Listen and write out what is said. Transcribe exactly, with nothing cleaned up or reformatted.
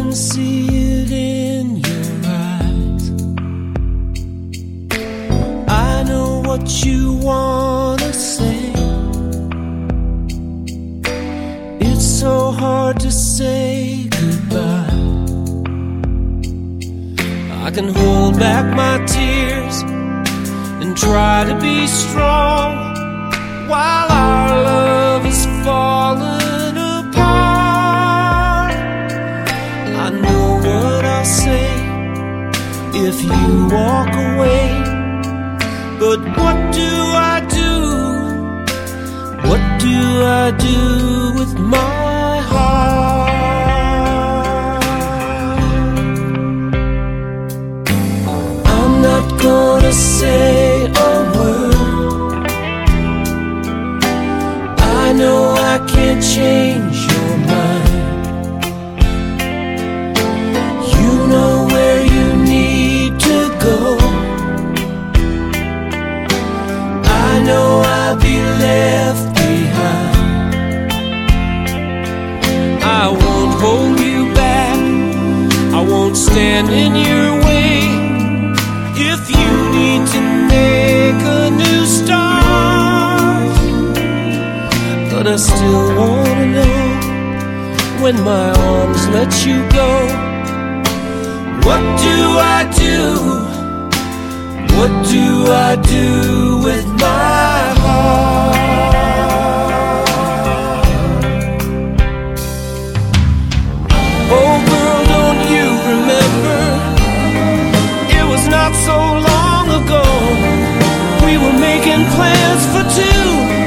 can see it in your eyes. I know what you wanna say. It's so hard to say goodbye. I can hold back my tears and try to be strong while our love is falling apart. I know what I'll say if you walk away, but what do I do? What do I do with my heart? I'm not gonna say a word. I know I can't change your mind. You know where you need to go. I know I'll be left behind. I won't hold you back. I won't stand in your way. If you need to make a new start, but I still wanna know, when my arms let you go, what do I do? What do I do with my heart? Oh girl, don't you remember? It was not so long ago. We were making plans for two.